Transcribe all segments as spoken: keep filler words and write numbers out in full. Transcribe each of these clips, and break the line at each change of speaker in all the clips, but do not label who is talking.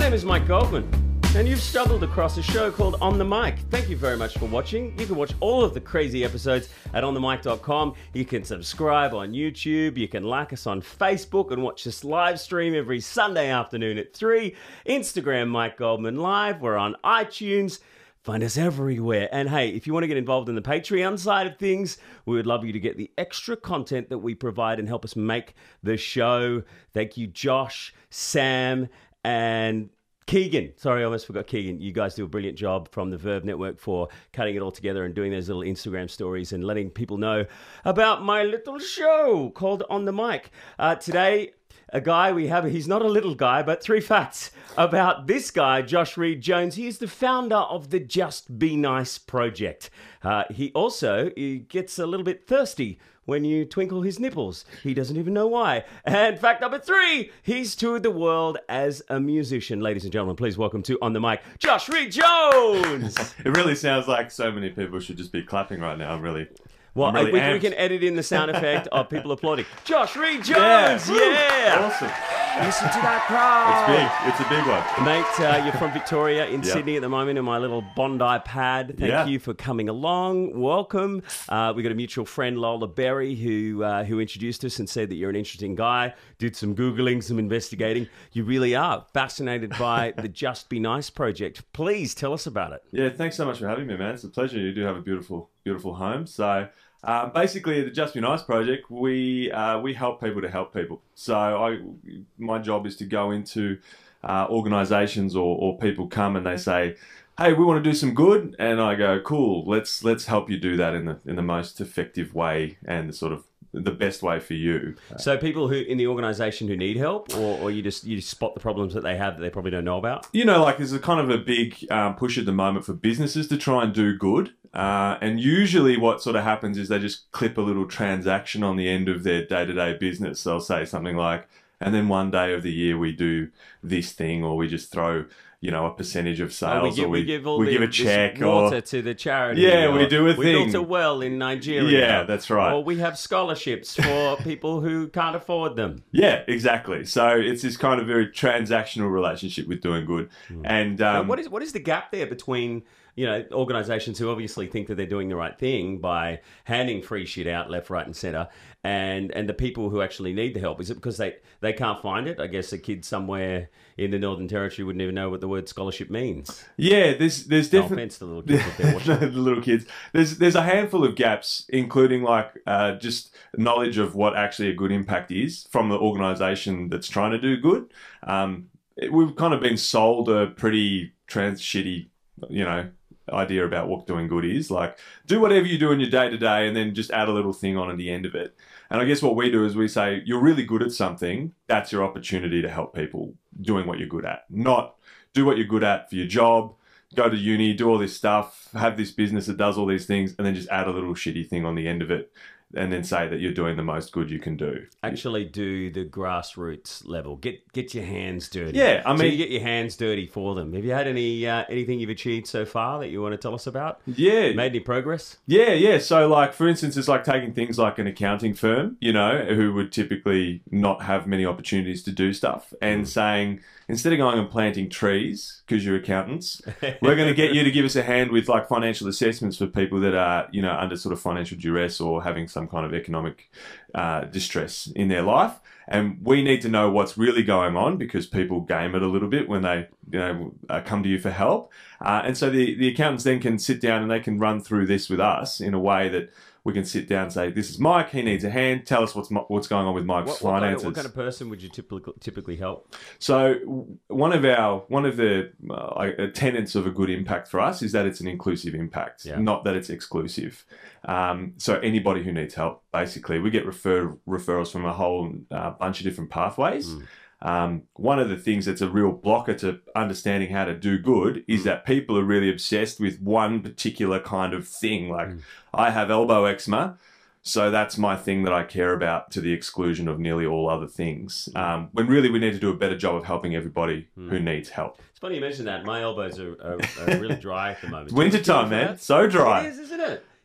name is Mike Goldman, and you've stumbled across a show called On The Mic. Thank you very much for watching. You can watch all of the crazy episodes at on the mic dot com. You can subscribe on YouTube. You can like us on Facebook and watch us live stream every Sunday afternoon at three. Instagram, Mike Goldman Live. We're on iTunes. Find us everywhere. And hey, if you want to get involved in the Patreon side of things, we would love you to get the extra content that we provide and help us make the show. Thank you, Josh, Sam, and Keegan. Sorry, I almost forgot Keegan. You guys do a brilliant job from the Verve Network for cutting it all together and doing those little Instagram stories and letting people know about my little show called On The Mic. Uh, today, a guy we have, he's not a little guy, but three facts about this guy, Josh Reed Jones. He is the founder of the Just Be Nice project. Uh, he also he gets a little bit thirsty when you twinkle his nipples. He doesn't even know why. And fact number three, he's toured the world as a musician. Ladies and gentlemen, please welcome to On The Mic, Josh Reed Jones.
It really sounds like so many people should just be clapping right now. I'm really...
Well,
really
we, we can edit in the sound effect of people applauding. Josh Reed Jones,
yeah.
yeah.
Awesome.
Listen to that crowd.
It's big. It's a big one.
Mate, uh, you're from Victoria in
Yep.
Sydney at the moment in my little Bondi pad. Thank
Yeah.
you for coming along. Welcome. Uh, we got a mutual friend, Lola Berry, who uh, who introduced us and said that you're an interesting guy. Did some Googling, some investigating. You really are fascinated by the Just Be Nice project. Please tell us about it.
Yeah, thanks so much for having me, man. It's a pleasure. You do have a beautiful, beautiful home. So... Uh, basically, the Just Be Nice project, we uh, we help people to help people. So I, my job is to go into uh, organisations or, or people come and they say, "Hey, we want to do some good," and I go, "Cool, let's let's help you do that in the in the most effective way and the sort of the best way for you."
So people who in the organisation who need help, or, or you just you just spot the problems that they have that they probably don't know about?
You know, like there's a kind of a big um, push at the moment for businesses to try and do good. Uh, and usually what sort of happens is they just clip a little transaction on the end of their day-to-day business. They'll say something like, and then one day of the year we do this thing, or we just throw, you know, a percentage of sales,
Oh, we give,
or we,
we give, all
we
the,
give a
this
check,
water
or
to the charity.
Yeah,
or
we do a
we
thing.
built a well in Nigeria.
Yeah, that's right.
Or we have scholarships for people who can't afford them.
Yeah, exactly. So it's this kind of very transactional relationship with doing good. Mm. And um,
now, what is what is the gap there between, you know, organisations who obviously think that they're doing the right thing by handing free shit out left, right, and centre, and and the people who actually need the help? Is it because they, they can't find it? I guess a kid somewhere in the Northern Territory wouldn't even know what the word scholarship means.
Yeah, there's there's
No
definitely
offence to the little kids if they're watching.
the little kids. There's there's a handful of gaps, including like uh, just knowledge of what actually a good impact is from the organisation that's trying to do good. Um, it, we've kind of been sold a pretty trans shitty, you know, idea about what doing good is. Like, do whatever you do in your day to day and then just add a little thing on at the end of it. And I guess what we do is we say, you're really good at something, that's your opportunity to help people doing what you're good at. Not do what you're good at for your job, go to uni, do all this stuff, have this business that does all these things, and then just add a little shitty thing on the end of it. And then say that you're doing the most good you can do.
Actually do the grassroots level. Get get your hands dirty.
Yeah, I mean...
So you get your hands dirty for them. Have you had any uh, anything you've achieved so far that you want to tell us about?
Yeah.
Made any progress?
Yeah, yeah. So, like, for instance, it's like taking things like an accounting firm, you know, who would typically not have many opportunities to do stuff, and mm. saying, instead of going and planting trees, because you're accountants, we're going to get you to give us a hand with, like, financial assessments for people that are, you know, under sort of financial duress or having some kind of economic uh, distress in their life. And we need to know what's really going on, because people game it a little bit when they, you know, uh, come to you for help. Uh, and so the, the accountants then can sit down and they can run through this with us in a way that we can sit down and say, this is Mike, he needs a hand. Tell us what's what's going on with Mike's
what, what
finances.
Kind of, what kind of person would you typically typically help?
So one of our one of the uh, tenets of a good impact for us is that it's an inclusive impact, yeah. not that it's exclusive. Um, so anybody who needs help, basically, we get refer referrals from a whole uh, bunch of different pathways. Mm. Um, one of the things that's a real blocker to understanding how to do good is mm. that people are really obsessed with one particular kind of thing. Like, mm. I have elbow eczema, so that's my thing that I care about, to the exclusion of nearly all other things. Um, when really we need to do a better job of helping everybody mm. who needs help.
It's funny you mention that. My elbows are, are, are really dry at the moment.
Winter time, man. So dry.
It is, isn't it?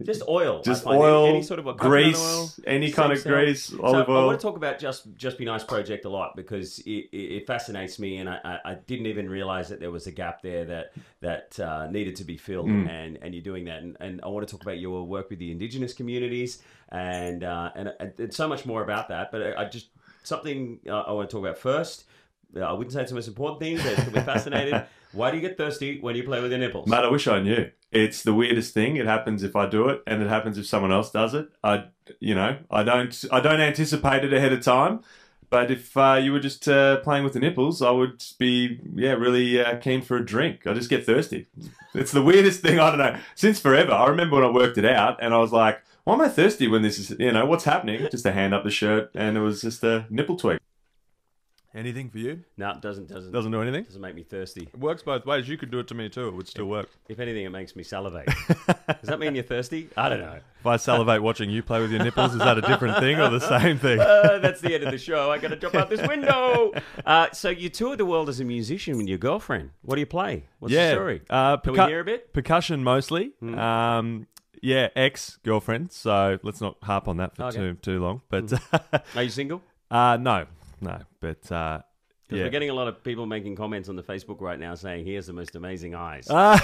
Just oil.
Just
I find.
oil,
any, any sort of a coconut
grease,
oil,
any kind of
stem cell.
grease, olive
so
oil.
I want to talk about Just Just Be Nice project a lot because it, it, it fascinates me, and I, I, I didn't even realize that there was a gap there that that uh, needed to be filled,
Mm.
and, and you're doing that. And, and I want to talk about your work with the Indigenous communities, and uh, and, and so much more about that. But I, I just something uh, I want to talk about first. Uh, I wouldn't say it's the most important thing, but it's going to be fascinating. Why do you get thirsty when you play with your nipples?
Mate, I wish I knew. It's the weirdest thing. It happens if I do it, and it happens if someone else does it. I, you know, I don't, I don't anticipate it ahead of time. But if uh, you were just uh, playing with the nipples, I would be, yeah, really uh, keen for a drink. I just get thirsty. It's the weirdest thing. I don't know. Since forever, I remember when I worked it out, and I was like, why am I thirsty when this is, you know, what's happening? Just a hand up the shirt, and it was just a nipple twig.
Anything for you?
No, it doesn't doesn't
Doesn't do anything?
doesn't make me thirsty.
It works both ways. You could do it to me too. It would still work.
If anything, it makes me salivate. Does that mean you're thirsty? I don't know.
If I salivate watching you play with your nipples, is that a different thing or the same thing?
Uh, that's the end of the show. I got to jump out this window. Uh, so you toured the world as a musician with your girlfriend. What do you play? What's
yeah.
the story?
Uh,
Can
percu-
we hear a bit?
Percussion mostly.
Mm.
Um, yeah, ex-girlfriend. So let's not harp on that for
Okay.
too too long. But
Are you single?
uh, no, no. But uh,
Because
yeah.
we're getting a lot of people making comments on the Facebook right now saying he has the most amazing eyes.
Ah.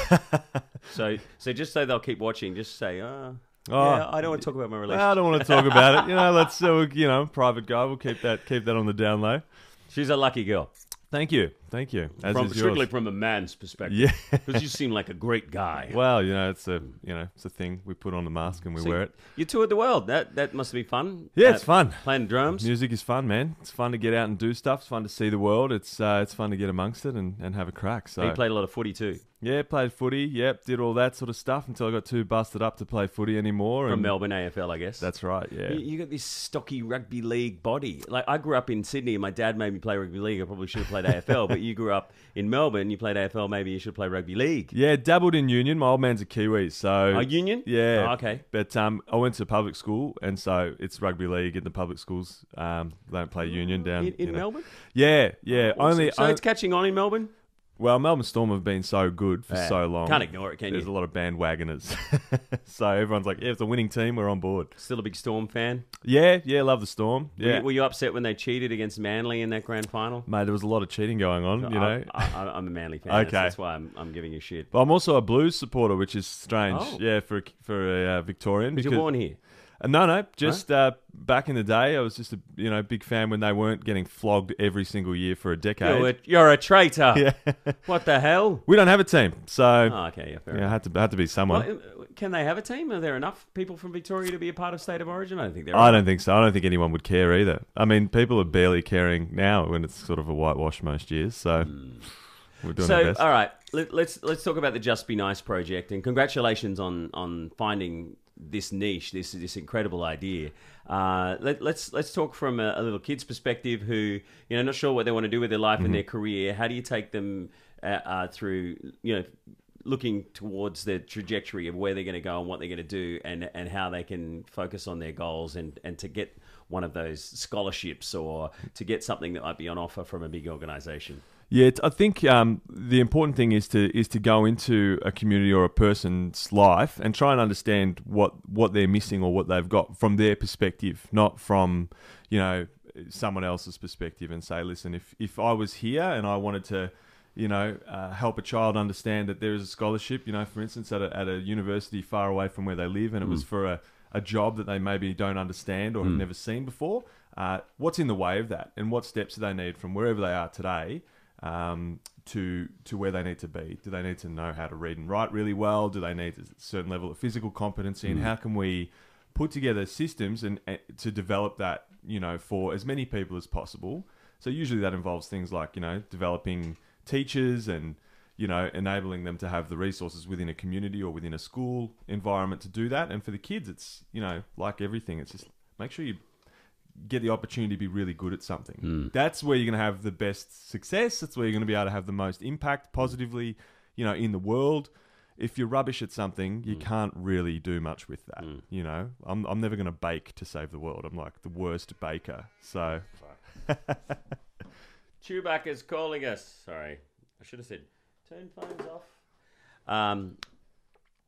So, so just so they'll keep watching, just say, oh,
Oh.
yeah, I don't want to talk about my relationship.
I don't want to talk about it. You know, let's uh, you know, private guy. We'll keep that keep that on the down low.
She's a lucky girl.
Thank you, thank you. As
From,
is
strictly
yours.
from a man's perspective.
Yeah.
Because you seem like a great guy.
Well, you know, it's a you know, it's a thing. We put on the mask and we
So
wear it.
You toured the world. That that must be fun.
Yeah,
Uh,
it's fun.
Playing drums.
Music is fun, man. It's fun to get out and do stuff. It's fun to see the world. It's uh, it's fun to get amongst it and, and have a crack. So
You played a lot of footy too.
yeah, played footy. Yep, did all that sort of stuff until I got too busted up to play footy anymore.
From
and
Melbourne A F L, I guess.
That's right. Yeah.
You, you got this stocky rugby league body. Like I grew up in Sydney, and my dad made me play rugby league. I probably should have played A F L, but you grew up in Melbourne. You played A F L. Maybe you should play rugby league.
Yeah, dabbled in union. My old man's a Kiwi, so
Oh, Union?
yeah.
Oh, okay.
But um, I went to public school, and so it's rugby league in the public schools. Um, they don't play union down
In, in
you know.
Melbourne?
Yeah, yeah. Only
so
on-
it's catching on in Melbourne.
well, Melbourne Storm have been so good for
Yeah.
so long.
Can't ignore it, can
There's
you?
a lot of bandwagoners, so everyone's like, "Yeah, it's a winning team. We're on board."
Still a big Storm fan.
Yeah, yeah. Love the Storm.
Were,
Yeah,
you, were you upset when they cheated against Manly in that grand final?
mate. There was a lot of cheating going on. You know.
I, I, I'm a Manly fan.
Okay.
That's, that's why I'm, I'm giving you shit.
But I'm also a Blues supporter, which is strange.
Oh.
Yeah, for a, for a uh, Victorian.
Because you're
because-
born here.
Uh, no, no. Just uh, back in the day, I was just a you know big fan when they weren't getting flogged every single year for a decade.
You're a, you're a traitor.
Yeah.
What the hell?
We don't have a team, so
Oh, okay, yeah, fair
yeah,
enough.
had to had to be someone.
Well, uh, can they have a team? Are there enough people from Victoria to be a part of State of Origin? I don't think there
I
are.
don't think so. I don't think anyone would care either. I mean, people are barely caring now when it's sort of a whitewash most years. So we're doing our
So,
best.
all right, let, let's let's talk about the Just Be Nice project, and congratulations on on finding this niche, this this incredible idea. Uh, let, let's let's talk from a, a little kid's perspective, who you know not sure what they want to do with their life and their career. How do you take them uh, uh, through you know looking towards the trajectory of where they're going to go and what they're going to do, and and how they can focus on their goals and and to get one of those scholarships or to get something that might be on offer from a big organization.
Yeah, it's- I think um, the important thing is to is to go into a community or a person's life and try and understand what, what they're missing or what they've got from their perspective, not from you know someone else's perspective. And say, listen, if if I was here and I wanted to, you know, uh, help a child understand that there is a scholarship, you know, for instance, at a, at a university far away from where they live, and it was for a, a job that they maybe don't understand or have never seen before. Uh, what's in the way of that, and what steps do they need from wherever they are today? Um, to to where they need to be. Do they need to know how to read and write really well? Do they need a certain level of physical competency? And how can we put together systems and, and to develop that, you know, for as many people as possible? So usually that involves things like, you know, developing teachers and, you know, enabling them to have the resources within a community or within a school environment to do that. And for the kids, it's, you know, like everything, it's just make sure you get the opportunity to be really good at something.
Mm.
That's where you're going to have the best success. That's where you're going to be able to have the most impact positively, you know, in the world. If you're rubbish at something, you
Mm.
can't really do much with that.
Mm.
You know, I'm I'm never going to bake to save the world. I'm like the worst baker. So
Chewbacca's calling us. Sorry, I should have said turn phones off. Um,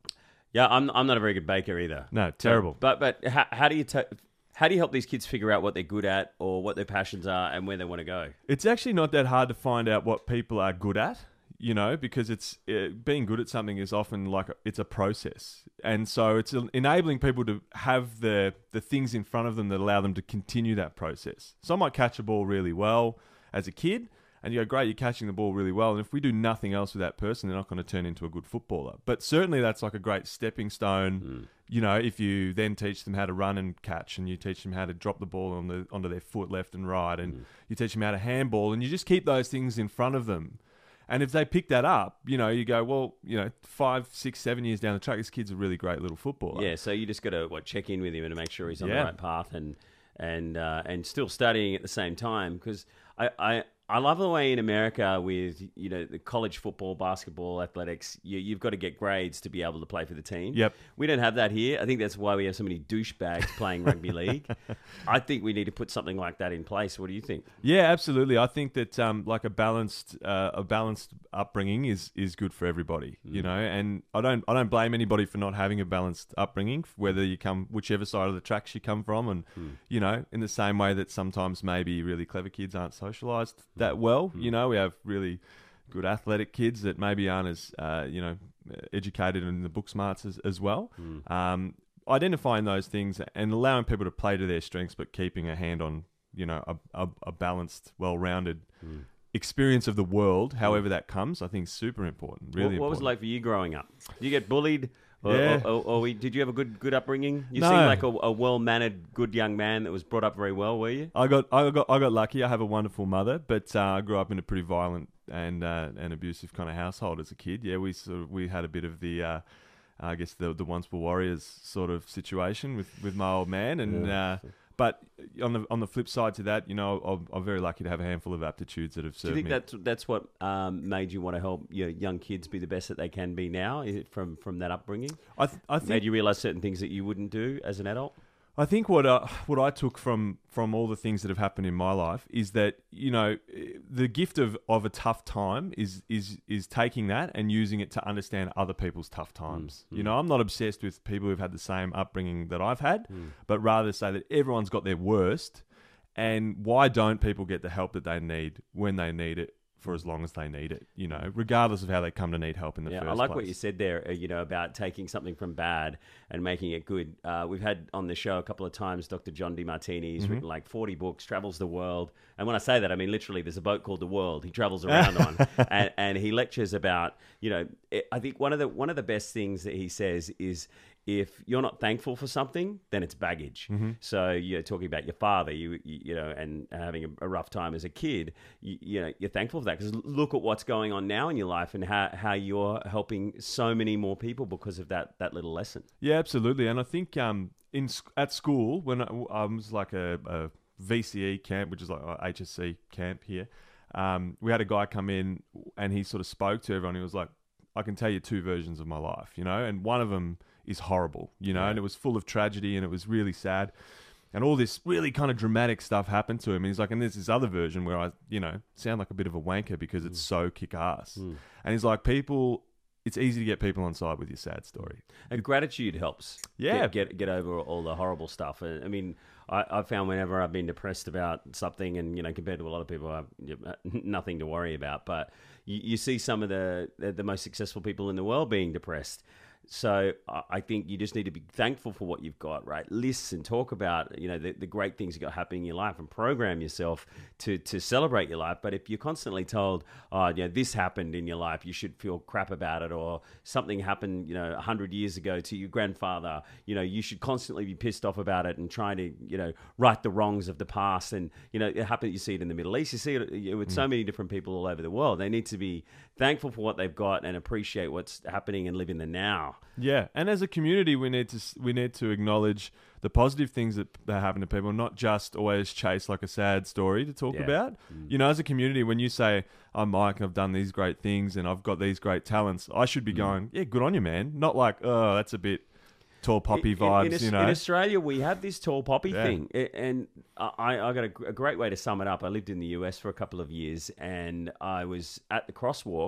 Yeah, I'm I'm not a very good baker either.
No, terrible.
But but how, how do you ta how do you help these kids figure out what they're good at or what their passions are and where they want to go?
It's actually not that hard to find out what people are good at, you know, because it's uh, being good at something is often like a, it's a process, and so it's enabling people to have the the things in front of them that allow them to continue that process. So I might catch a ball really well as a kid. And you go, great, you're catching the ball really well. And if we do nothing else with that person, they're not going to turn into a good footballer. But certainly that's like a great stepping stone. Mm. You know, if you then teach them how to run and catch, and you teach them how to drop the ball on the onto their foot left and right, and mm. you teach them how to handball, and you just keep those things in front of them. And if they pick that up, you know, you go, well, you know, five, six, seven years down the track, this kid's a really great little footballer.
Yeah, so you just got to what check in with him and make sure he's on
yeah.
the right path and and uh, and still studying at the same time, because I. I I love the way in America with, you know, the college football, basketball, athletics, you, you've got to get grades to be able to play for the team.
Yep.
We don't have that here. I think that's why we have so many douchebags playing rugby league. I think we need to put something like that in place. What do you think?
Yeah, absolutely. I think that um, like a balanced uh, a balanced upbringing is is good for everybody, mm. you know. And I don't I don't blame anybody for not having a balanced upbringing, whether you come whichever side of the tracks you come from, and mm. you know, in the same way that sometimes maybe really clever kids aren't socialised that well. Mm. You know, we have really good athletic kids that maybe aren't as, uh, you know, educated in the book smarts as, as well. Mm. Um, identifying those things and allowing people to play to their strengths, but keeping a hand on, you know, a, a, a balanced, well-rounded mm. experience of the world, however that comes, I think is super important. Really
what, what
important.
was it like for you growing up? Did you get bullied? Or,
yeah.
or, or, or we, did you have a good good upbringing? You
no.
seem like a, a well-mannered, good young man that was brought up very well, were you?
I got I got I got lucky. I have a wonderful mother, but uh, I grew up in a pretty violent and uh, and abusive kind of household as a kid. Yeah, we sort of, we had a bit of the uh, I guess the the once were warriors sort of situation with, with my old man, and yeah. uh, but on the on the flip side to that, you know, I'm, I'm very lucky to have a handful of aptitudes that have served me.
Do you think me. that's that's what um, made you want to help your young kids be the best that they can be now? Is it from from that upbringing?
I th- I think
made you realize certain things that you wouldn't do as an adult.
I think what uh, what I took from, from all the things that have happened in my life is that, you know, the gift of, of a tough time is is is taking that and using it to understand other people's tough times. Mm, you mm. know, I'm not obsessed with people who've had the same upbringing that I've had, mm. but rather say that everyone's got their worst, and why don't people get the help that they need when they need it, for as long as they need it, you know, regardless of how they come to need help in the
yeah,
first place.
I like place. what you said there, uh, you know, about taking something from bad and making it good. Uh, we've had on the show a couple of times Doctor John DeMartini. He's mm-hmm. written like forty books, travels the world. And when I say that, I mean, literally, there's a boat called The World he travels around on. And, and he lectures about, you know, it, I think one of the one of the best things that he says is, if you're not thankful for something, then it's baggage. Mm-hmm. So you're talking about your father, you you, you know, and having a, a rough time as a kid. You, you know, you're thankful for that because look at what's going on now in your life and how, how you're helping so many more people because of that that little lesson.
Yeah, absolutely. And I think um in at school when I, I was like a, a V C E camp, which is like a H S C camp here, um, we had a guy come in and he sort of spoke to everyone. He was like, I can tell you two versions of my life, you know, and one of them is horrible, you know, yeah. and it was full of tragedy and it was really sad. And all this really kind of dramatic stuff happened to him. And he's like, and there's this other version where I, you know, sound like a bit of a wanker because it's mm. so kick-ass. Mm. And he's like, people, it's easy to get people on side with your sad story.
And gratitude helps.
Yeah.
Get get, get over all the horrible stuff. I mean, I, I've found whenever I've been depressed about something, and, you know, compared to a lot of people, I have nothing to worry about. But you, you see some of the, the, the most successful people in the world being depressed. So I think you just need to be thankful for what you've got, right? Listen, talk about, you know, the, the great things you got happening in your life and program yourself to to celebrate your life. But if you're constantly told, oh, you know, this happened in your life, you should feel crap about it, or something happened, you know, a hundred years ago to your grandfather, you know, you should constantly be pissed off about it and trying to, you know, right the wrongs of the past. And, you know, it happens, you see it in the Middle East, you see it with so many different people all over the world. They need to be thankful for what they've got and appreciate what's happening and live in the now.
Yeah, and as a community, we need to we need to acknowledge the positive things that, that happen to people, not just always chase like a sad story to talk
yeah.
about. Mm. You know, as a community, when you say, I'm Mike and I've done these great things and I've got these great talents, I should be mm. going, yeah, good on you, man. Not like, oh, that's a bit tall poppy vibes,
in, in,
you know.
In Australia, we have this tall poppy
yeah.
thing. And I, I got a, a great way to sum it up. I lived in the U S for a couple of years and I was at the crosswalk.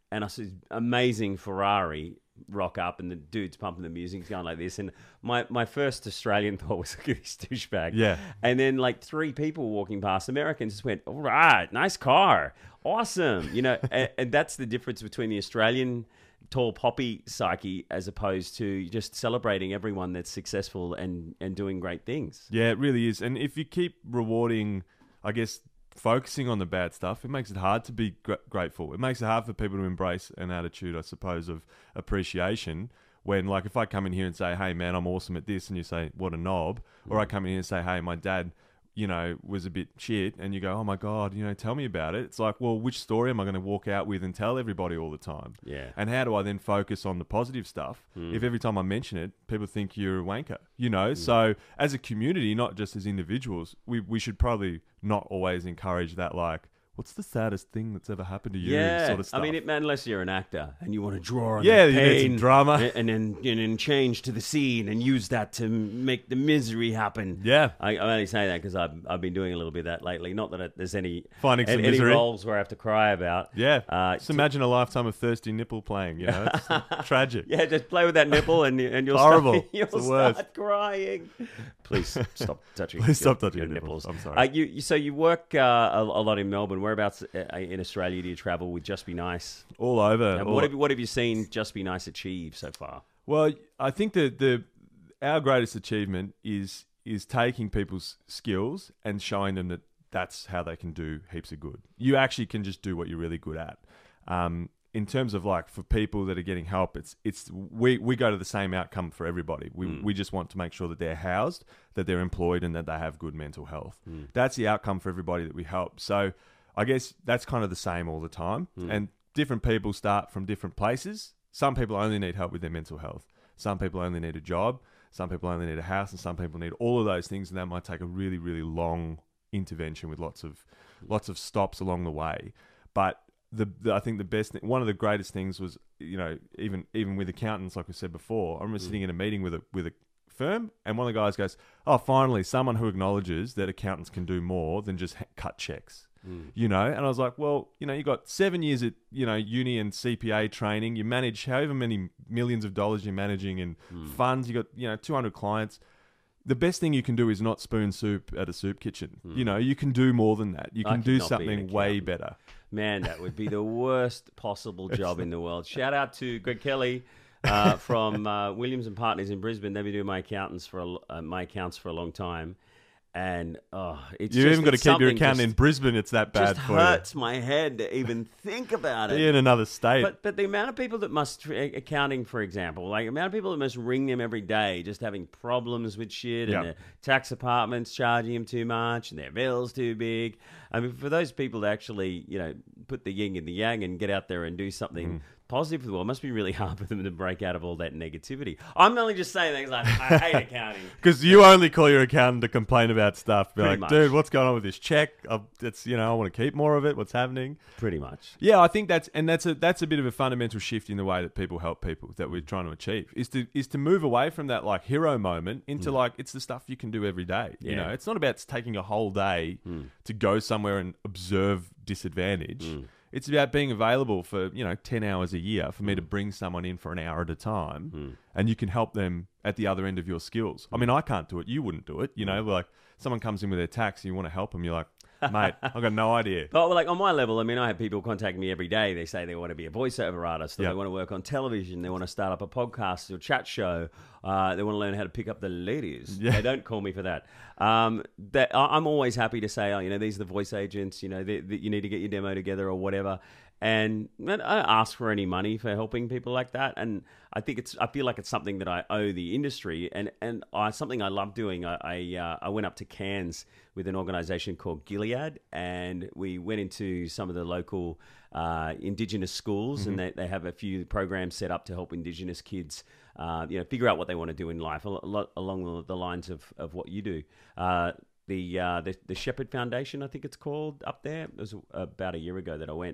and I see this amazing Ferrari rock up, and the dude's pumping the music, he's going like this, and my, my first Australian thought was, look at this douchebag.
Yeah.
And then like three people walking past, Americans, just went, all right, nice car, awesome, you know. and, and that's the difference between the Australian tall poppy psyche as opposed to just celebrating everyone that's successful and and doing great things.
Yeah, it really is. And if you keep rewarding, I guess, focusing on the bad stuff, it makes it hard to be gr- grateful. It makes it hard for people to embrace an attitude, I suppose, of appreciation. When, like, if I come in here and say, hey, man, I'm awesome at this, and you say, what a knob, mm. or I come in here and say, hey, my dad, you know, was a bit shit, and you go, oh my God, you know, tell me about it. It's like, well, which story am I going to walk out with and tell everybody all the time?
Yeah.
And how do I then focus on the positive stuff mm. if every time I mention it, people think you're a wanker, you know? Mm. So as a community, not just as individuals, we, we should probably not always encourage that, like, what's the saddest thing that's ever happened to you?
Yeah,
sort of stuff.
I mean, it, unless you're an actor and you want to draw on
yeah,
the
you
pain
need some drama,
and, and then and then change to the scene and use that to make the misery happen.
Yeah,
I, I only say that because I've I've been doing a little bit of that lately. Not that it, there's any
finding some
any
misery.
roles where I have to cry about.
Yeah,
uh,
just imagine a lifetime of thirsty nipple playing. You know, it's tragic.
Yeah, just play with that nipple and and you'll
horrible.
Start, you'll
it's the
start
worst.
crying. Please stop touching.
Please
your,
stop touching
your
your
nipples.
nipples. I'm sorry.
Uh, you, you so you work uh, a, a lot in Melbourne. Whereabouts uh, in Australia do you travel with Just Be Nice?
All over.
And
all
what have you, what have you seen Just Be Nice achieve so far?
Well, I think that the our greatest achievement is is taking people's skills and showing them that that's how they can do heaps of good. You actually can just do what you're really good at. Um, in terms of like for people that are getting help, it's it's we, we go to the same outcome for everybody. We mm. we just want to make sure that they're housed, that they're employed, and that they have good mental health. Mm. That's the outcome for everybody that we help. So I guess that's kind of the same all the time. Mm. And different people start from different places. Some people only need help with their mental health. Some people only need a job. Some people only need a house, and some people need all of those things. And that might take a really, really long intervention with lots of lots of stops along the way. But the, the I think the best thing, one of the greatest things was, you know, even even with accountants, like I said before, I remember mm. sitting in a meeting with a with a firm, and one of the guys goes, "Oh, finally, someone who acknowledges that accountants can do more than just ha- cut checks." Mm. You know, and I was like, well, you know, you got seven years at, you know, uni and C P A training. You manage however many millions of dollars you're managing in mm. funds. You got, you know, two hundred clients. The best thing you can do is not spoon soup at a soup kitchen. Mm. You know, you can do more than that. You can do something way better. Man,
that would be the worst possible job in the world. Shout out to Greg Kelly uh, from uh, Williams and Partners in Brisbane. They've been doing my accountants for a, uh, my accounts for a long time. And oh, it's
you
just,
even got to keep your account
just,
in Brisbane. It's that bad
just
for
hurts
you.
my head to even think about it.
Be in another state.
But but the amount of people that must accounting, for example, like the amount of people that must ring them every day, just having problems with shit,
yep.
and their tax departments charging them too much, and their bills too big. I mean, for those people to actually, you know, put the yin in the yang and get out there and do something. Mm. Positive for the world. It must be really hard for them to break out of all that negativity. I'm only just saying things like, I hate accounting.
Because you only call your accountant to complain about stuff. Be
Pretty
like,
much.
dude, what's going on with this check? I've, it's, you know, I want to keep more of it. What's happening?
Pretty much.
Yeah, I think that's, and that's a that's a bit of a fundamental shift in the way that people help people that we're trying to achieve. Is to is to move away from that like hero moment into mm. like it's the stuff you can do every day. Yeah. You know, it's not about taking a whole day mm. to go somewhere and observe disadvantage. Mm. It's about being available for, you know, ten hours a year for me to bring someone in for an hour at a time mm. and you can help them at the other end of your skills. I mean, I can't do it. You wouldn't do it. You know, like someone comes in with their tax and you want to help them. You're like, mate, I've got no idea.
But like on my level, I mean, I have people contact me every day. They say they want to be a voiceover artist, or
yep.
they want to work on television, they want to start up a podcast or chat show, uh, they want to learn how to pick up the ladies. Yeah. They don't call me for that. Um, that I'm always happy to say, oh, you know, these are the voice agents. You know, they, they, you need to get your demo together or whatever. And I don't ask for any money for helping people like that. And I think it's, I feel like it's something that I owe the industry, and and I, something I love doing. I I, uh, I went up to Cairns with an organisation called Gilead, and we went into some of the local uh, Indigenous schools, mm-hmm. and they, they have a few programs set up to help Indigenous kids, uh, you know, figure out what they want to do in life, a lot along the lines of, of what you do. Uh, the, uh, the the Shepherd Foundation, I think it's called, up there. It was about a year ago that I went.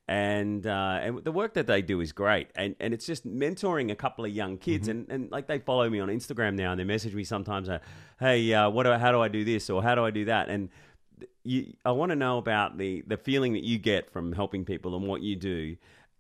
And uh, and the work that they do is great, and and it's just mentoring a couple of young kids, mm-hmm. and, and like they follow me on Instagram now, and they message me sometimes, uh, hey, uh, what do I, how do I do this, or how do I do that, and you, I want to know about the the feeling that you get from helping people and what you do,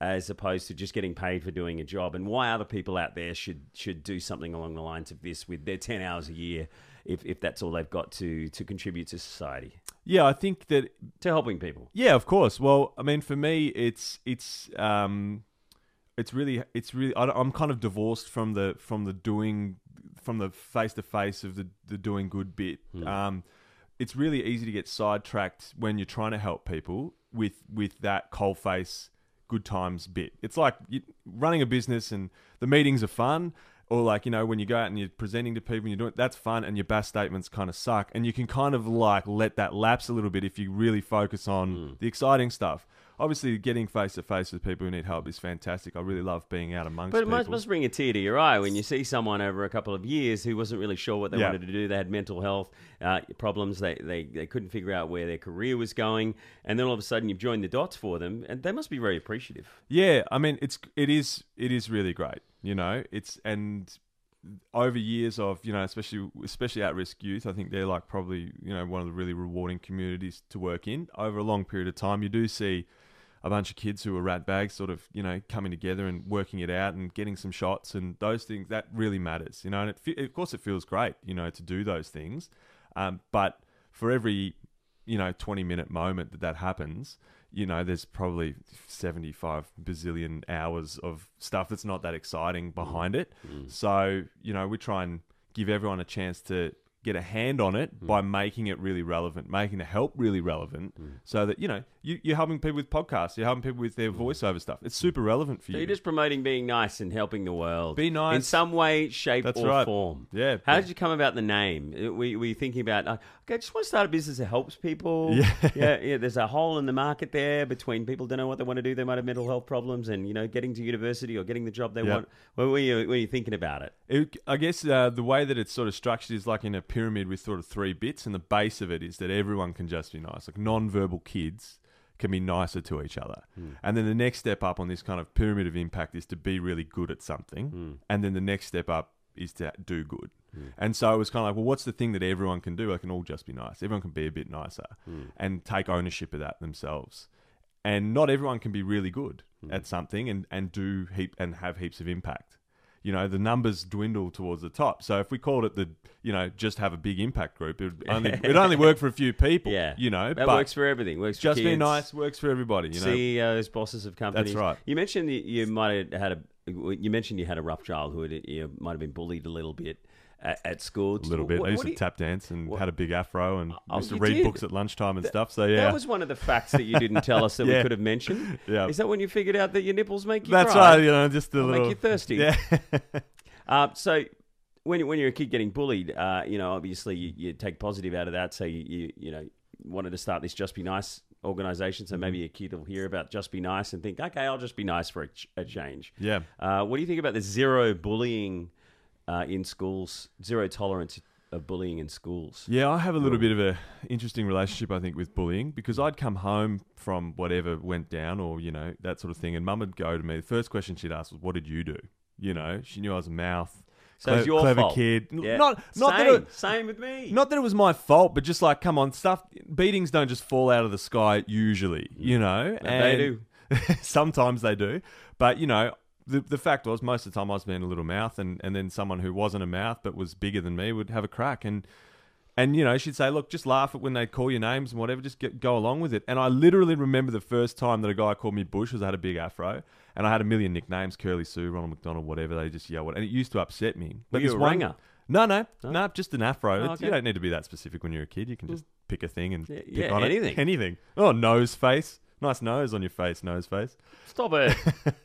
as opposed to just getting paid for doing a job, and why other people out there should should do something along the lines of this with their ten hours a year, if, if that's all they've got to to contribute to society,
Yeah, I think that.
to helping people.
Yeah, of course. Well, I mean, for me, it's it's um, it's really it's really. I, I'm kind of divorced from the from the doing from the face to face of the the doing good bit.
Mm.
Um, it's really easy to get sidetracked when you're trying to help people with with that coalface good times bit. It's like you, running a business and the meetings are fun, or like, you know, when you go out and you're presenting to people and you're doing, that's fun, and your B A S statements kind of suck, and you can kind of like let that lapse a little bit if you really focus on
Mm.
the exciting stuff. Obviously, getting face to face with people who need help is fantastic. I really love being out amongst
But it
people.
must, must bring a tear to your eye when you see someone over a couple of years who wasn't really sure what they
Yeah.
wanted to do. They had mental health uh, problems. They, they they couldn't figure out where their career was going, and then all of a sudden you've joined the dots for them, and they must be very appreciative.
Yeah, I mean, it's it is it is really great. You know, it's and over years of, you know, especially especially at risk youth, I think they're like probably, you know, one of the really rewarding communities to work in. Over a long period of time, you do see a bunch of kids who are rat bags sort of, you know, coming together and working it out and getting some shots, and those things, that really matters, you know. And it, fe- of course it feels great, you know, to do those things. Um, but for every, you know, twenty minute moment that that happens, you know, there's probably seventy-five bazillion hours of stuff that's not that exciting behind it.
Mm.
So, you know, we try and give everyone a chance to get a hand on it
Mm.
by making it really relevant, making the help really relevant,
Mm.
so that, you know, you, you're helping people with podcasts, you're helping people with their voiceover stuff. It's super relevant for
So
you.
you're just promoting being nice and helping the world.
Be nice.
in some way, shape,
That's
or
right.
form.
Yeah.
How did you come about the name? Were, were you thinking about, uh, okay, I just want to start a business that helps people?
Yeah.
yeah, yeah. There's a hole in the market there between people don't know what they want to do. They might have mental health problems, and, you know, getting to university or getting the job they
Yeah.
want. What were you, were you thinking about it?
It, I guess uh, the way that it's sort of structured is like in a pyramid with sort of three bits, and the base of it is that everyone can just be nice. Like non-verbal kids can be nicer to each other.
Mm.
And then the next step up on this kind of pyramid of impact is to be really good at something.
Mm.
And then the next step up is to do good.
Mm.
And so it was kind of like, well, what's the thing that everyone can do? I can all just be nice. Everyone can be a bit nicer
Mm.
and take ownership of that themselves. And not everyone can be really good
Mm.
at something and, and do heap and have heaps of impact. You know, the numbers dwindle towards the top. So if we called it the, you know, just have a big impact group, it would only, it'd only work for a few people.
Yeah.
You know,
That
but
works for everything. Works for
just
kids,
be nice works for everybody. You know,
C E Os, bosses of companies.
That's right.
You mentioned that you might have had a. You mentioned you had a rough childhood. You might have been bullied a little bit at, at school.
a little bit.
What-
I used
what
to
do you-
tap dance and
what-
had a big afro and
Oh,
used to
you
read
did?
books at lunchtime and stuff. So yeah,
That was one of the facts that you didn't tell us that we
Yeah.
could have mentioned.
Yeah.
Is that when you figured out that your nipples make you
that's
cry?
right. You know, just a
Or
little
make you thirsty?
Yeah.
Uh, so when you- when you're a kid getting bullied, uh, you know, obviously you, you take positive out of that. So you, you you know wanted to start this Just Be Nice organization. So maybe a kid will hear about Just Be Nice and think, okay, I'll just be nice for a, ch- a change.
yeah.
Uh, what do you think about the zero bullying uh, in schools, zero tolerance of bullying in schools?
Yeah, I have a little bit of a interesting relationship, I think, with bullying, because I'd come home from whatever went down or, you know, that sort of thing, and Mum would go to me. The first question she'd ask was, "What did you do?" You know, she knew I was a mouth.
So
cle-
it's your
clever
fault.
kid.
Yeah.
Not not
same,
that it,
same with me.
not that it was my fault, but just like, come on, stuff. Beatings don't just fall out of the sky usually, you know.
But they do.
Sometimes they do, but you know. The the fact was, most of the time I was being a little mouth, and, and then someone who wasn't a mouth but was bigger than me would have a crack, and and you know, she'd say, look, just laugh at when they call your names and whatever, just get, go along with it. And I literally remember the first time that a guy called me Bush, because I had a big afro, and I had a million nicknames, Curly Sue, Ronald McDonald, whatever. They just yell it, and it used to upset me.
Were you
this
a
one-
ringer?
No, no,
No?
no, just an afro.
Oh,
It's-
okay.
You don't need to be that specific when you're a kid. You can just pick a thing and
Yeah,
pick
yeah,
on
anything.
it. Anything. Oh, nose face. Nice nose on your face, nose face.
Stop it.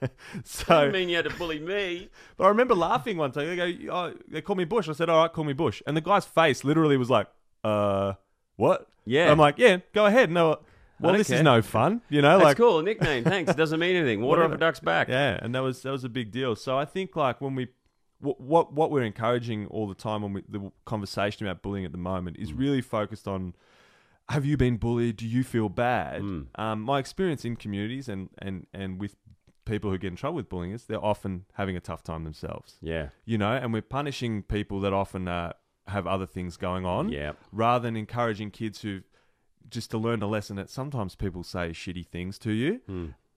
So,
Didn't mean you had to bully me.
but I remember laughing one time. They go, oh, they call me Bush. I said, all right, call me Bush. And the guy's face literally was like, uh, what?
Yeah.
I'm like, yeah, go ahead. No, well,
don't
this
care.
is no fun. You know,
That's
like,
cool. Nickname. Thanks. It doesn't mean anything. Water off
Whatever.
a duck's back.
yeah. And that was that was a big deal. So I think like when we, what what, what we're encouraging all the time when we the conversation about bullying at the moment is really focused on. Have you been bullied? Do you feel bad?
Mm.
Um, my experience in communities and, and, and with people who get in trouble with bullying is they're often having a tough time themselves.
Yeah.
You know, and we're punishing people that often uh, have other things going on,
Yeah.
rather than encouraging kids who just to learn a lesson that sometimes people say shitty things to you,
Mm.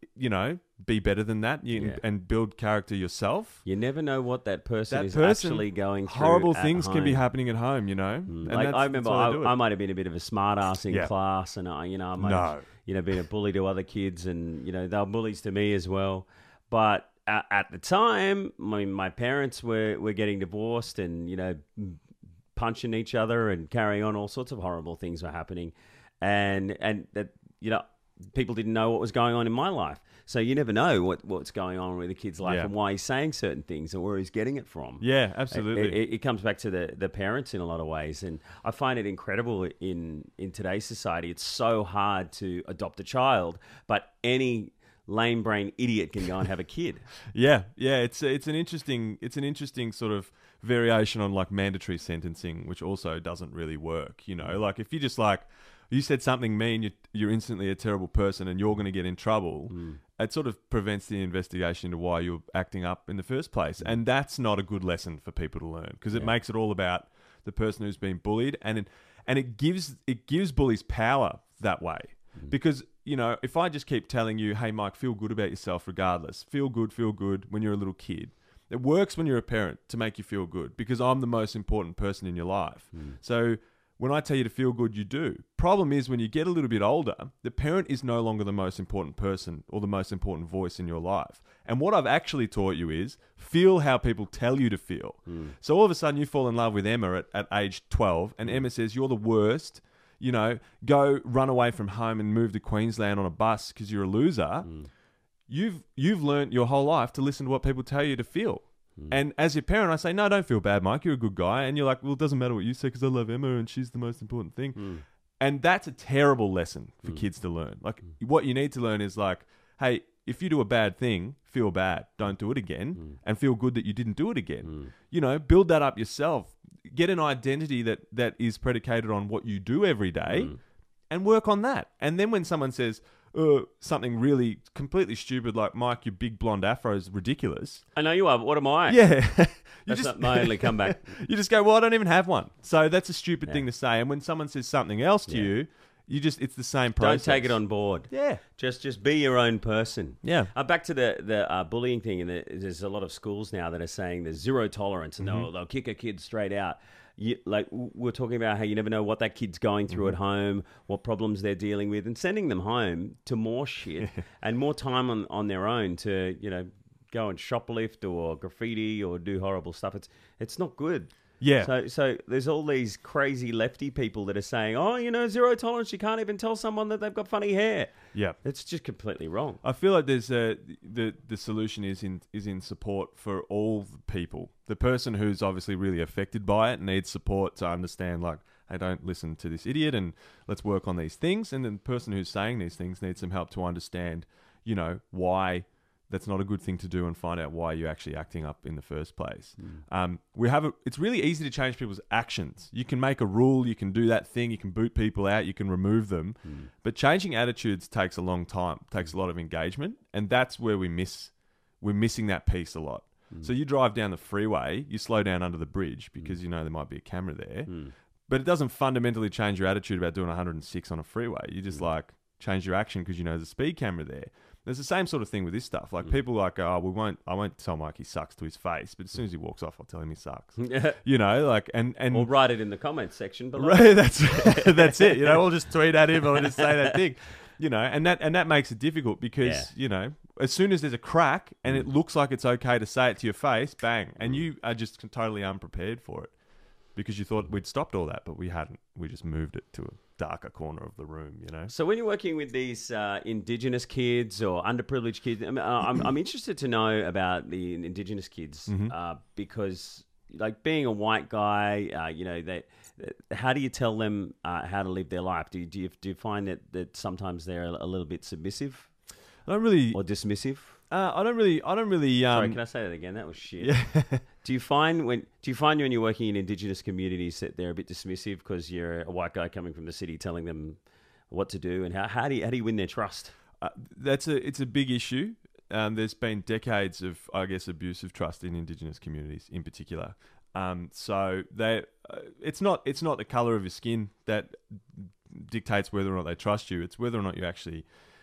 you know, be better than that you,
Yeah.
and build character yourself.
You never know what that person
That
is
person,
actually going through.
Horrible
at
things can be
home.
happening at home, you know. And
Like
that's-
I remember,
that's why
I,
they do it.
I might have been a bit of a smart ass in
Yeah.
class, and I, you know, I might
No.
have, you know, been a bully to other kids, and you know, they were bullies to me as well. But at, at the time, I mean, my parents were were getting divorced, and you know, punching each other and carrying on. All sorts of horrible things were happening, and and that you know, people didn't know what was going on in my life. So you never know what, what's going on with a kid's life
Yeah.
and why he's saying certain things and where he's getting it from.
Yeah, absolutely.
It, it, it comes back to the, the parents in a lot of ways. And I find it incredible in, in today's society. It's so hard to adopt a child, but any lame brain idiot can go and have a kid.
Yeah, yeah, it's it's an interesting it's an interesting sort of variation on like mandatory sentencing, which also doesn't really work. You know, like if you just like you said something mean, you, you're instantly a terrible person, and you're going to get in trouble.
Mm.
It sort of prevents the investigation into why you're acting up in the first place, and that's not a good lesson for people to learn because it
Yeah.
makes it all about the person who's been bullied, and it, and it gives it gives bullies power that way. Because, you know, if I just keep telling you, hey, Mike, feel good about yourself regardless. Feel good, feel good when you're a little kid. It works when you're a parent to make you feel good because I'm the most important person in your life.
Mm.
So when I tell you to feel good, you do. Problem is when you get a little bit older, the parent is no longer the most important person or the most important voice in your life. And what I've actually taught you is feel how people tell you to feel.
Mm.
So all of a sudden you fall in love with Emma at, at age twelve and Emma says, you're the worst. You know, go run away from home and move to Queensland on a bus because you're a loser.
Mm.
You've you've learnt your whole life to listen to what people tell you to feel.
Mm.
And as your parent, I say, no, don't feel bad, Mike. You're a good guy. And you're like, well, it doesn't matter what you say because I love Emma and she's the most important thing.
Mm.
And that's a terrible lesson for
Mm.
kids to learn. Like, what you need to learn is like, hey, if you do a bad thing, feel bad. Don't do it again.
Mm.
And feel good that you didn't do it again.
Mm.
You know, build that up yourself. Get an identity that, that is predicated on what you do every day.
Mm.
And work on that. And then when someone says uh, something really completely stupid like, Mike, your big blonde afro is ridiculous.
I know you are, but what am I?
Yeah. you
That's
just,
not my only comeback.
you just go, well, I don't even have one. So that's a stupid
Yeah.
thing to say. And when someone says something else to
Yeah.
you, you just, it's the same
Don't
process.
take it on board.
Yeah.
Just just be your own person.
Yeah.
Uh, back to the the uh, bullying thing, and the, there's a lot of schools now that are saying there's zero tolerance, and
Mm-hmm.
they'll, they'll kick a kid straight out. You, like w- we're talking about how you never know what that kid's going through
Mm-hmm.
at home, what problems they're dealing with, and sending them home to more shit and more time on, on their own to you know go and shoplift or graffiti or do horrible stuff. It's it's not good.
Yeah.
So so there's all these crazy lefty people that are saying, oh, you know, zero tolerance. You can't even tell someone that they've got funny hair.
Yeah.
It's just completely wrong.
I feel like there's a the the solution is in is in support for all people. The person who's obviously really affected by it needs support to understand, like, hey, don't listen to this idiot, and let's work on these things. And then the person who's saying these things needs some help to understand, you know, why that's not a good thing to do, and find out why you're actually acting up in the first place.
Mm.
Um, we have a, it's really easy to change people's actions. You can make a rule, you can do that thing, you can boot people out, you can remove them.
Mm.
But changing attitudes takes a long time, takes a lot of engagement, and that's where we miss. We're missing that piece a lot.
Mm.
So you drive down the freeway, you slow down under the bridge because you know there might be a camera there,
Mm.
but it doesn't fundamentally change your attitude about doing one hundred six on a freeway. You just
Mm.
like change your action because you know there's a speed camera there. There's the same sort of thing with this stuff. Like people like, oh, we won't. I won't tell Mike he sucks to his face, but as soon as he walks off, I'll tell him he sucks. You know, like and and
Or write it in the comments section below.
right, that's that's it. You know, we'll just tweet at him or just say that thing. You know, and that and that makes it difficult because
Yeah.
you know, as soon as there's a crack and it looks like it's okay to say it to your face, bang, and you are just totally unprepared for it because you thought we'd stopped all that, but we hadn't. We just moved it to a darker corner of the room. You know.
So when you're working with these uh, Indigenous kids or underprivileged kids, I mean, uh, I'm, I'm interested to know about the Indigenous kids
Mm-hmm.
uh, because, like, being a white guy, uh, you know, they, how do you tell them uh, how to live their life? Do you, do you do you find that, that sometimes they're a little bit submissive
I don't really.
or dismissive?
Uh, I don't really. I don't really. Um,
Sorry, can I say that again? That was shit.
yeah.
Do you find when do you find when you're working in Indigenous communities that they're a bit dismissive because you're a white guy coming from the city telling them what to do, and how, how do you how do you win their trust?
Uh, that's a it's a big issue. Um, there's been decades of, I guess, abuse of trust in Indigenous communities, in particular. Um, so they, uh, it's not it's not the color of your skin that dictates whether or not they trust you. It's whether or not you actually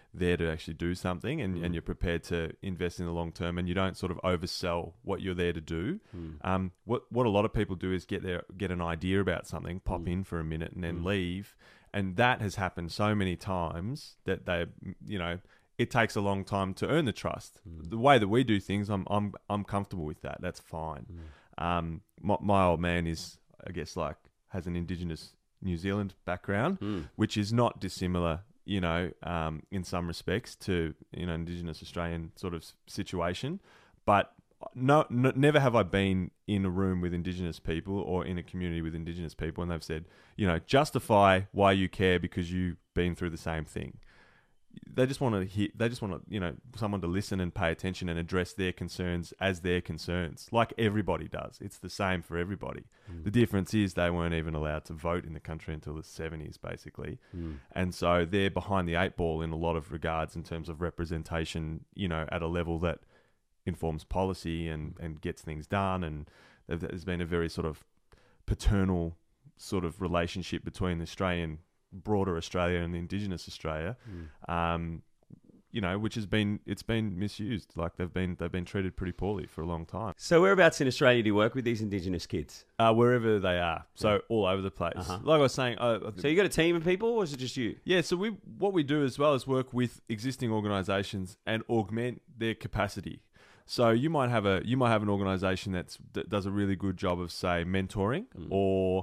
there to actually do something, and,
Mm.
and you're prepared to invest in the long term, and you don't sort of oversell what you're there to do.
Mm.
Um, what what a lot of people do is get their get an idea about something, pop
Mm.
in for a minute, and then
Mm.
leave, and that has happened so many times that they, you know, it takes a long time to earn the trust.
Mm.
The way that we do things, I'm I'm I'm comfortable with that. That's fine.
Mm.
Um, my, my old man is, I guess, like has an Indigenous New Zealand background,
Mm.
which is not dissimilar, you know, um, in some respects to, you know, Indigenous Australian sort of situation. But no, n- never have I been in a room with Indigenous people or in a community with Indigenous people, and they've said, you know, justify why you care because you've been through the same thing. They just want to hear, they just want to, you know, someone to listen and pay attention and address their concerns as their concerns, like everybody does. It's the same for everybody.
Mm.
The difference is they weren't even allowed to vote in the country until the seventies, basically.
Mm.
And so they're behind the eight ball in a lot of regards in terms of representation, you know, at a level that informs policy and, and gets things done. And there's been a very sort of paternal sort of relationship between the Australian, broader Australia and the Indigenous Australia,
Mm.
um, you know, which has been, it's been misused. Like they've been, they've been treated pretty poorly for a long time.
So whereabouts in Australia do you work with these Indigenous kids?
Uh, wherever they are. So
Yeah.
all over the place.
Uh-huh.
Like I was saying, uh,
So you got a team of people, or is it just you?
yeah, so we what we do as well is work with existing organisations and augment their capacity. So you might have a you might have an organisation that's that does a really good job of, say, mentoring
Mm.
or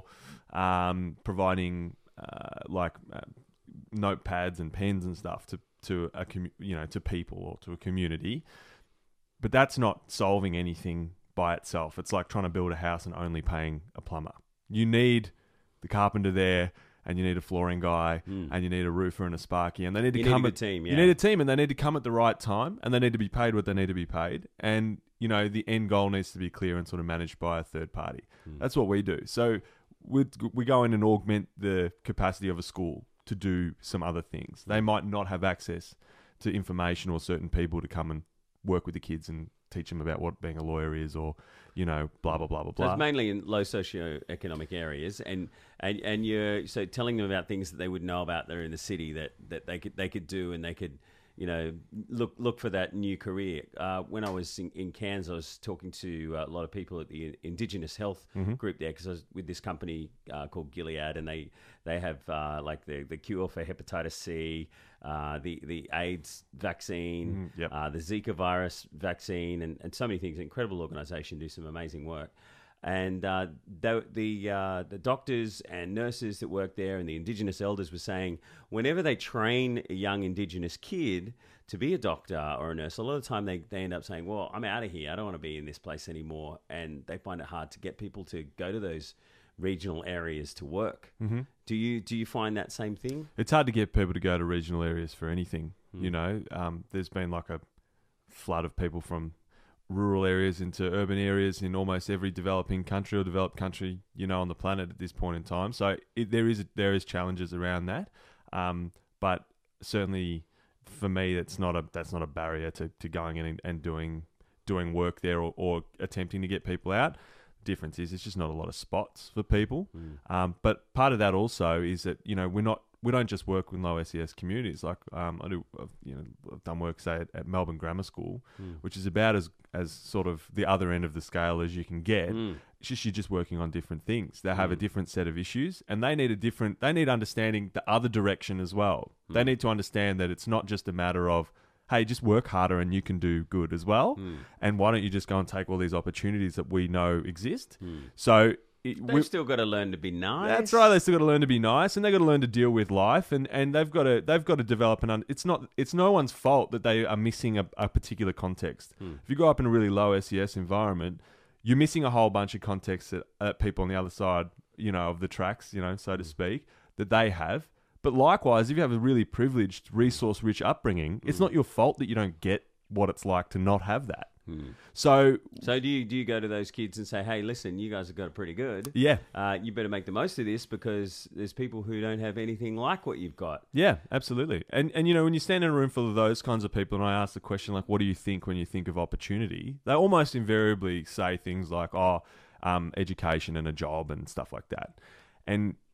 um, providing uh, like uh, notepads and pens and stuff to to a commu- you know to people or to a community, but that's not solving anything by itself. It's like trying to build a house and only paying a plumber. You need the carpenter there, and you need a flooring guy,
Mm.
and you need a roofer and a sparky, and they need to
You need a
come
good
at
team,
you
yeah.
need a team, and they need to come at the right time, and they need to be paid what they need to be paid, and you know the end goal needs to be clear and sort of managed by a third party.
Mm.
That's what we do. So we we go in and augment the capacity of a school to do some other things. They might not have access to information or certain people to come and work with the kids and teach them about what being a lawyer is, or you know, blah blah blah blah
So
blah.
it's mainly in low socioeconomic areas, and, and, and you're so telling them about things that they would know about there in the city that, that they could they could do, and they could, you know, look look for that new career. Uh, when I was in, in Cairns, I was talking to a lot of people at the Indigenous Health
Mm-hmm.
group there, because I was with this company uh, called Gilead, and they they have uh, like the the cure for hepatitis C, uh, the the AIDS vaccine,
Mhm, yep.
uh, the Zika virus vaccine, and, and so many things. Incredible organisation, do some amazing work. And uh, the the, uh, the doctors and nurses that work there and the Indigenous elders were saying whenever they train a young Indigenous kid to be a doctor or a nurse, a lot of the time they, they end up saying, well, I'm out of here. I don't want to be in this place anymore. And they find it hard to get people to go to those regional areas to work.
Mm-hmm.
Do you do you find that same thing?
It's hard to get people to go to regional areas for anything.
Mm.
You know, um, there's been like a flood of people from rural areas into urban areas in almost every developing country or developed country, you know, on the planet at this point in time. So it, there is there is challenges around that, um, but certainly for me, that's not a that's not a barrier to, to going in and, and doing doing work there or, or attempting to get people out. Difference is it's just not a lot of spots for people.
Mm.
Um, but part of that also is that, you know, we're not we don't just work with low S E S communities. Like um, I do, I've, you know, I've done work say at, at Melbourne Grammar School,
Mm.
which is about as as sort of the other end of the scale as you can get.
Mm.
It's just you're just working on different things. They have a
Mm.
different set of issues, and they need a different. They need understanding the other direction as well. They
Mm.
need to understand that it's not just a matter of, hey, just work harder and you can do good as well.
Mm.
And why don't you just go and take all these opportunities that we know exist?
Mm.
So it,
They've still got to learn to be nice.
that's right. They've still got to learn to be nice, and they've got to learn to deal with life, and, and they've got to they've got to develop an. Un- it's not it's no one's fault that they are missing a, a particular context.
Hmm.
If you grow up in a really low S E S environment, you're missing a whole bunch of context that, that people on the other side, you know, of the tracks, you know, so to speak, that they have. But likewise, if you have a really privileged, resource-rich upbringing, it's not your fault that you don't get what it's like to not have that.
Hmm.
So,
So do you do you go to those kids and say, hey, listen, you guys have got it pretty good.
yeah.
Uh, you better make the most of this because there's people who don't have anything like what you've got.
Yeah, absolutely. And and you know, when you stand in a room full of those kinds of people, and I ask the question like, "What do you think when you think of opportunity?" They almost invariably say things like, "Oh, um, education and a job and stuff like that." And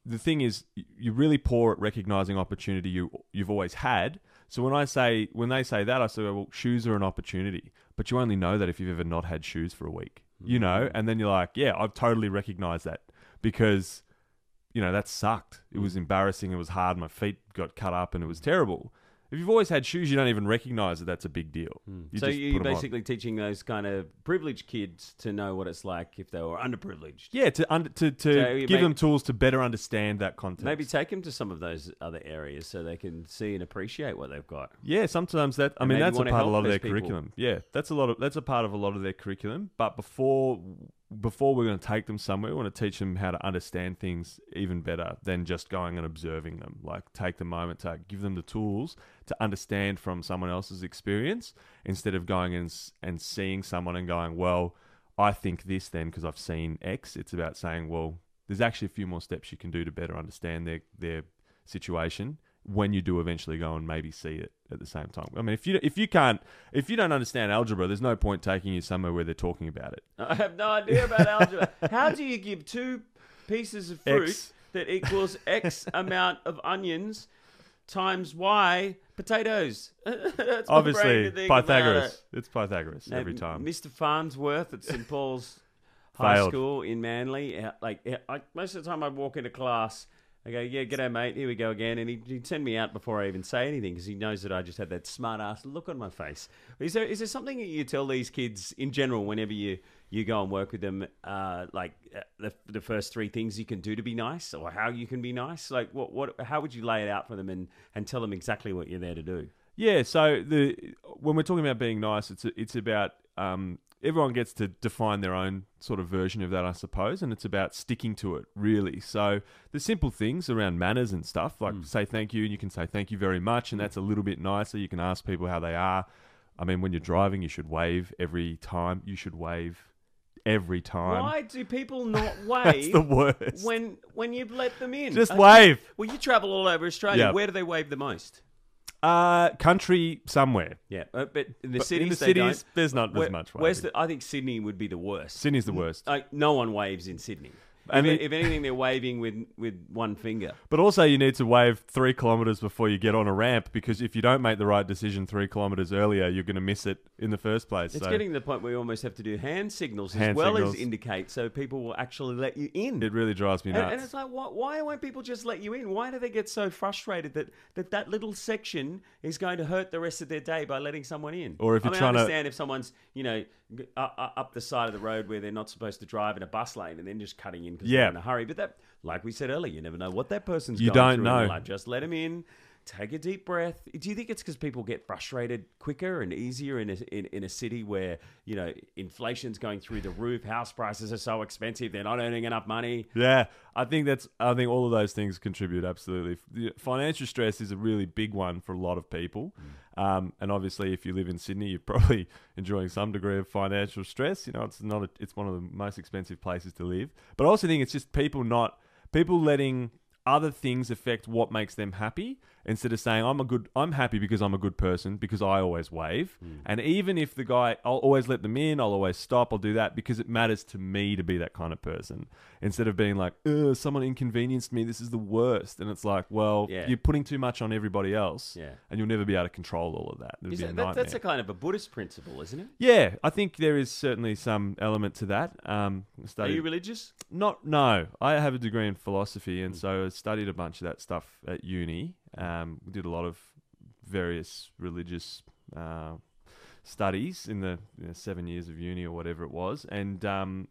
the thing is, you're really poor at recognizing opportunity you you've always had. So when I say when they say that, I say, well, shoes are an opportunity, but you only know that if you've ever not had shoes for a week, you know. And then you're like, yeah, I've totally recognized that because, you know, that sucked. It was embarrassing. It was hard. My feet got cut up, and it was terrible. If you've always had shoes, you don't even recognize that that's a big deal. You
so
just
you're
put 'em on.
basically teaching those kind of privileged kids to know what it's like if they were underprivileged.
Yeah, to under, to, to
So you
give
make-
them tools to better understand that context.
Maybe take them to some of those other areas so they can see and appreciate what they've got.
Yeah, sometimes that. I
And
mean,
maybe
that's a
wanna
part of a
help
lot of
those
their
people.
curriculum. Yeah, that's a lot of that's a part of a lot of their curriculum. But before before we're going to take them somewhere, we want to teach them how to understand things even better than just going and observing them. Like, take the moment to give them the tools to understand from someone else's experience instead of going and s- and seeing someone and going, well, I think this then because I've seen X. It's about saying, well, there's actually a few more steps you can do to better understand their their situation when you do eventually go and maybe see it at the same time. I mean, if you if you can't if you don't understand algebra, there's no point taking you somewhere where they're talking about it.
I have no idea about algebra. How do you give two pieces of fruit
X.
that equals X amount of onions times Y potatoes? That's my brain
Obviously,
to think about
Pythagoras.
it.
It's Pythagoras
No,
every time.
Mister Farnsworth at Saint Paul's High
Failed.
School in Manly. uh, Like uh, I, most of the time, I'd walk into class. I go, yeah, g'day, mate. Here we go again. And he'd, he'd send me out before I even say anything because he knows that I just had that smart ass look on my face. Is there is there something that you tell these kids in general whenever you, you go and work with them, uh, like uh, the the first three things you can do to be nice, or how you can be nice? Like what what how would you lay it out for them and, and tell them exactly what you're there to do?
Yeah, so the when we're talking about being nice, it's it's about um, everyone gets to define their own sort of version of that, I suppose, and it's about sticking to it, really. So the simple things around manners and stuff, like say thank you, and you can say thank you very much, and that's a little bit nicer. You can ask people how they are. I mean, when you're driving, you should wave every time. You should wave every time.
Why do people not
That's
wave
the worst.
when when you've let them in?
Just
Uh,
wave.
Well, you travel all over Australia.
Yeah.
Where do they wave the most?
Uh, country somewhere.
Yeah, uh, but in the
But
cities,
in the
they
cities,
don't.
there's not
Where-
as much waving.
Where's the? I think Sydney would be the worst.
Sydney's the worst.
Like no one waves in Sydney.
I
if,
mean-
if anything, they're waving with, with one finger.
But also, you need to wave three kilometers before you get on a ramp because if you don't make the right decision three kilometers earlier, you're going to miss it in the first place.
It's
so
getting to the point where you almost have to do hand signals as
Hand
well
signals.
as indicate, so people will actually let you in.
it really drives me
And,
nuts.
and it's like, why, why won't people just let you in? Why do they get so frustrated that, that that little section is going to hurt the rest of their day by letting someone in?
Or if
I
you're
mean,
trying
I
to-
understand if someone's, you know, g- uh, uh, up the side of the road where they're not supposed to drive in a bus lane and then just cutting in because
Yeah.
they're in a hurry. But that, like we said earlier, you never know what that person's
You
going
don't
through in
know.
their life. Just let them in. Take a deep breath. Do you think it's because people get frustrated quicker and easier in a, in, in a city where, you know, inflation's going through the roof, house prices are so expensive, they're not earning enough money?
Yeah, I think that's. I think all of those things contribute absolutely. The financial stress is a really big one for a lot of people, um, and obviously, if you live in Sydney, you're probably enjoying some degree of financial stress. You know, it's not. A, it's one of the most expensive places to live. But I also think it's just people not people letting other things affect what makes them happy instead of saying I'm a good I'm happy because I'm a good person because I always wave. And even if the guy I'll always let them in, I'll always stop, I'll do that because it matters to me to be that kind of person instead of being like, "Ugh, someone inconvenienced me, this is the worst." And it's like, well,
Yeah.
you're putting too much on everybody else,
Yeah.
and you'll never be able to control all of that. It'd
Is
be a
that, that,
nightmare.
that's a kind of a Buddhist principle, isn't it?
Yeah, I think there is certainly some element to that. Um, I
Are
studied-
you religious?
not no. I have a degree in philosophy, and so I studied a bunch of that stuff at uni. Um, we did a lot of various religious uh, studies in the you know, seven years of uni or whatever it was, and um,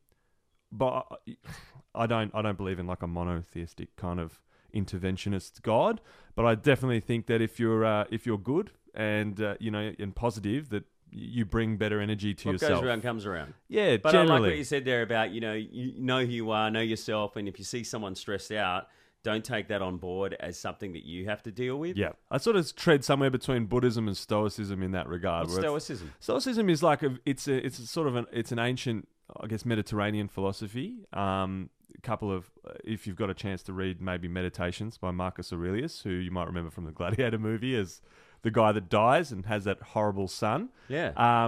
but I- I don't I don't believe in like a monotheistic kind of interventionist God, but I definitely think that if you're uh, if you're good and uh, you know and positive, that you bring better energy to
What
yourself.
goes around comes around.
Yeah,
But I like
generally.
what you said there about, you know, you know who you are, know yourself, and if you see someone stressed out, don't take that on board as something that you have to deal with.
Yeah, I sort of tread somewhere between Buddhism and Stoicism in that regard.
What's
where it's-
stoicism?
Stoicism is like a, it's a, it's a sort of an, it's an ancient, I guess, Mediterranean philosophy. Um, a couple of, if you've got a chance to read, maybe Meditations by Marcus Aurelius, who you might remember from the Gladiator movie as the guy that dies and has that horrible son.
Yeah.
Um,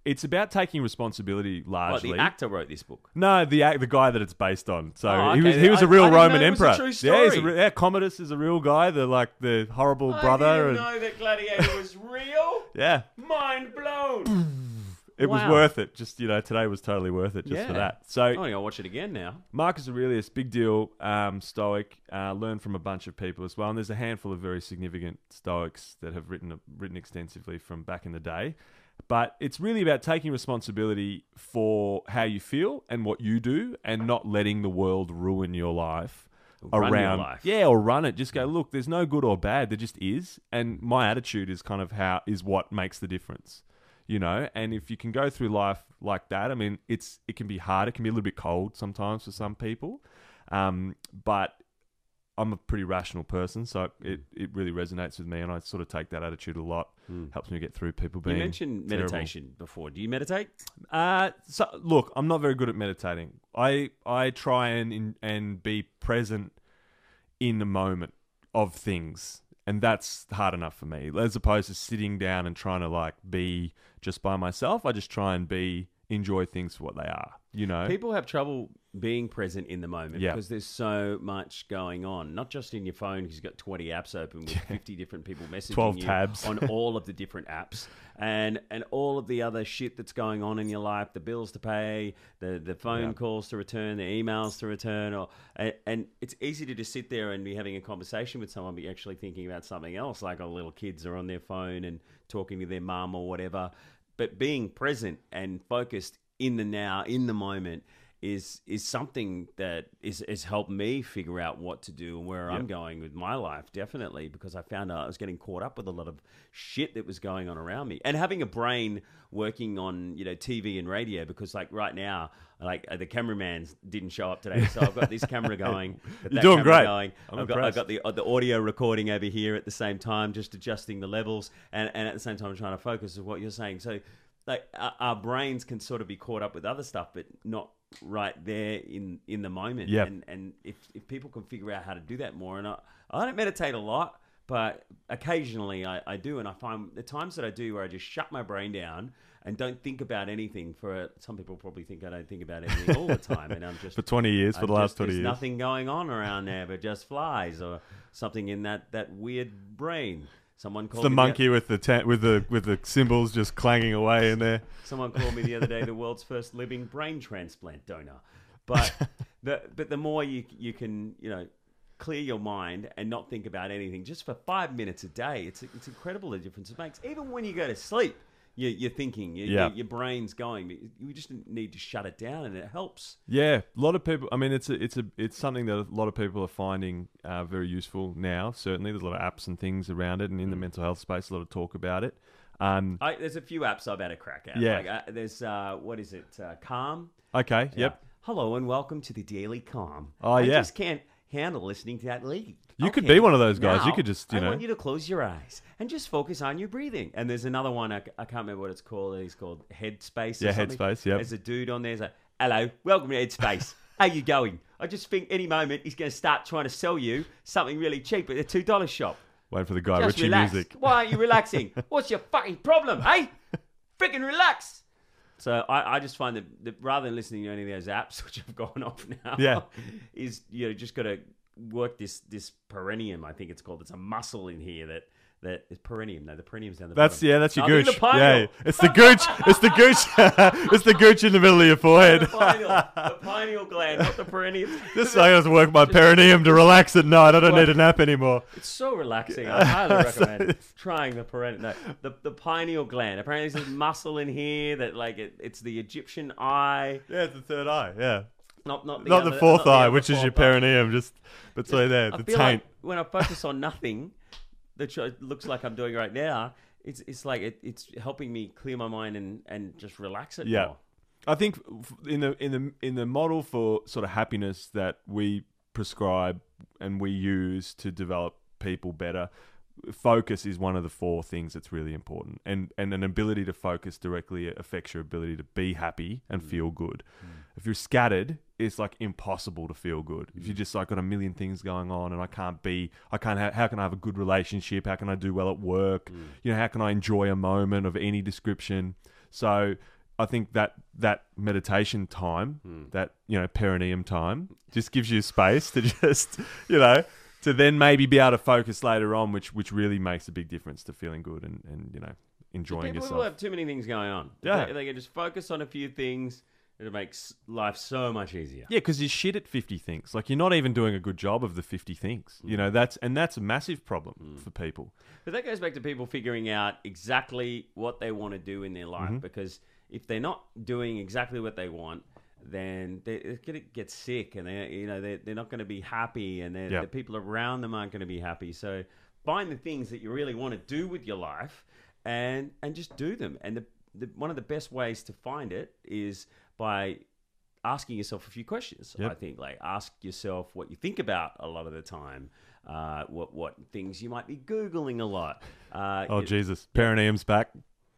it's about taking responsibility
What,
largely.
the actor wrote this book?
No, the act, the guy that it's based on. So
Oh,
he was
okay.
he was
I-
a real
I didn't
Roman
know it was a
emperor.
true
Yeah, he's a,
story.
re- yeah, Commodus is a real guy. The like the horrible
I
brother.
didn't
and,
know that Gladiator was real.
yeah,
Mind blown.
it was
Wow.
worth it. Just you know, today was totally worth it just for
Yeah.
that. So
Oh, I'll watch it again now.
Marcus Aurelius, big deal, um, Stoic, uh, learned from a bunch of people as well. And there's a handful of very significant Stoics that have written written extensively from back in the day. But it's really about taking responsibility for how you feel and what you do, and not letting the world ruin your life
Run your
around.
life.
Yeah, or run it. Just go, look, there's no good or bad. There just is. And my attitude is kind of how is what makes the difference. You know, and if you can go through life like that, I mean, it's it can be hard. It can be a little bit cold sometimes for some people, um, but I'm a pretty rational person, so it, it really resonates with me, and I sort of take that attitude a lot.
Mm.
Helps me get through people
You
being.
mentioned
terrible.
meditation before. Do you meditate?
Uh, so look, I'm not very good at meditating. I I try and in, and be present in the moment of things. And that's hard enough for me, as opposed to sitting down and trying to like be just by myself. I just try and be enjoy things for what they are. You know,
People have trouble being present in the moment
Yeah.
because there's so much going on. Not just in your phone, because you've got twenty apps open with fifty different people messaging
twelve
you
tabs.
on all of the different apps, and and all of the other shit that's going on in your life, the bills to pay, the the phone
Yeah.
calls to return, the emails to return, or and, and it's easy to just sit there and be having a conversation with someone, but you're actually thinking about something else, like our little kids are on their phone and talking to their mum or whatever. But being present and focused in the now, in the moment, is is something that is has helped me figure out what to do and where I'm
Yep.
going with my life, definitely, because I found out I was getting caught up with a lot of shit that was going on around me, and having a brain working on, you know, T V and radio, because like right now, like uh, the cameraman didn't show up today, so I've got this camera going, got
You're
that
doing
camera
great.
going.
I'm
I've got, I've
impressed.
got the uh, the audio recording over here at the same time, just adjusting the levels, and, and at the same time trying to focus on what you're saying. So like our, our brains can sort of be caught up with other stuff, but not right there in, in the moment.
Yep.
And and if, if people can figure out how to do that more, and I, I don't meditate a lot, but occasionally I, I do, and I find the times that I do where I just shut my brain down and don't think about anything for, some people probably think I don't think about anything all the time, and I'm just...
for twenty years, for
I'm
the last
just-
twenty
there's
years.
nothing going on around there but just flies or something in that, that weird brain. Someone
It's
called
the
me
monkey with the ta- with the with the cymbals just clanging away in there.
Someone called me the other day the world's first living brain transplant donor. But the but the more you you can, you know, clear your mind and not think about anything just for five minutes a day, it's it's incredible the difference it makes. Even when you go to sleep, you, you're thinking, you,
Yeah.
your, your brain's going. But you just need to shut it down, and it helps.
Yeah, a lot of people. I mean, it's a, it's a, it's something that a lot of people are finding uh, very useful now. Certainly, there's a lot of apps and things around it, and in the mental health space, a lot of talk about it. Um,
I, there's a few apps I've had a crack at.
Yeah.
Like, uh, there's uh, what is it? Uh, Calm.
okay, yep.
Hello and welcome to the Daily Calm.
Oh,
I
yeah.
just can't handle listening to that lady.
You could
Okay,
be one of those guys. You
now
could just, you
I
know-
want you to close your eyes and just focus on your breathing. And there's another one, I, I can't remember what it's called. It's called Headspace. or
Yeah,
something.
Headspace, yep.
There's a dude on there. He's like, hello, welcome to Headspace. How you going? I just think any moment he's going to start trying to sell you something really cheap at a two dollar shop.
Wait for the guy
Just
Richie
relax.
music.
Why aren't you relaxing? What's your fucking problem, hey? Freaking relax. So I, I just find that, that rather than listening to any of those apps, which have gone off now,
Yeah.
is you know just got to work this this perineum. I think it's called. It's a muscle in here that that is perineum. No, the perineum's down the
That's
bottom.
yeah, that's your
No, I think
gooch.
the pineal.
Yeah, it's the gooch. It's the gooch. It's the gooch in the middle of your
The
forehead.
pineal, the pineal gland, not the perineum.
This I have to work my perineum to relax at night. I don't need a nap anymore.
It's so relaxing. I highly recommend trying the perineum. No, the the pineal gland. Apparently, there's this muscle in here that like it, it's the Egyptian eye.
Yeah, it's the third eye. Yeah,
Not not the
not
other-
the fourth
not the
eye,
other
which is your
fourth eye.
perineum, just between there,
I
the
feel
taint.
like when I focus on nothing, that looks like I'm doing right now, it's it's like it, it's helping me clear my mind and, and just relax it
Yeah.
more.
I think f- in the in the in the model for sort of happiness that we prescribe and we use to develop people better, focus is one of the four things that's really important, and and an ability to focus directly affects your ability to be happy and feel good. If you're scattered, it's like impossible to feel good. If you just like got a million things going on and I can't be, I can't. Ha- how can I have a good relationship? How can I do well at work? You know, how can I enjoy a moment of any description? So I think that that meditation time,
Mm.
that, you know, perineum time, just gives you space to just, you know, to then maybe be able to focus later on, which which really makes a big difference to feeling good and, and you know, enjoying
People
yourself.
will have too many things going on.
Yeah.
They, they can just focus on a few things. It makes life so much easier.
Yeah, because you're shit at fifty things. Like, you're not even doing a good job of the fifty things. You know, that's and that's a massive problem
Mm.
for people.
But that goes back to people figuring out exactly what they want to do in their life.
Mm-hmm.
Because if they're not doing exactly what they want, then they're going to get sick, and they, you know, they're, they're not going to be happy, and they're-
Yeah.
the people around them aren't going to be happy. So find the things that you really want to do with your life, and and just do them. And the, the one of the best ways to find it is by asking yourself a few questions.
Yep.
I think, like, ask yourself what you think about a lot of the time, uh, what what things you might be Googling a lot. Uh,
Oh,
you-
Jesus. Perineum's back.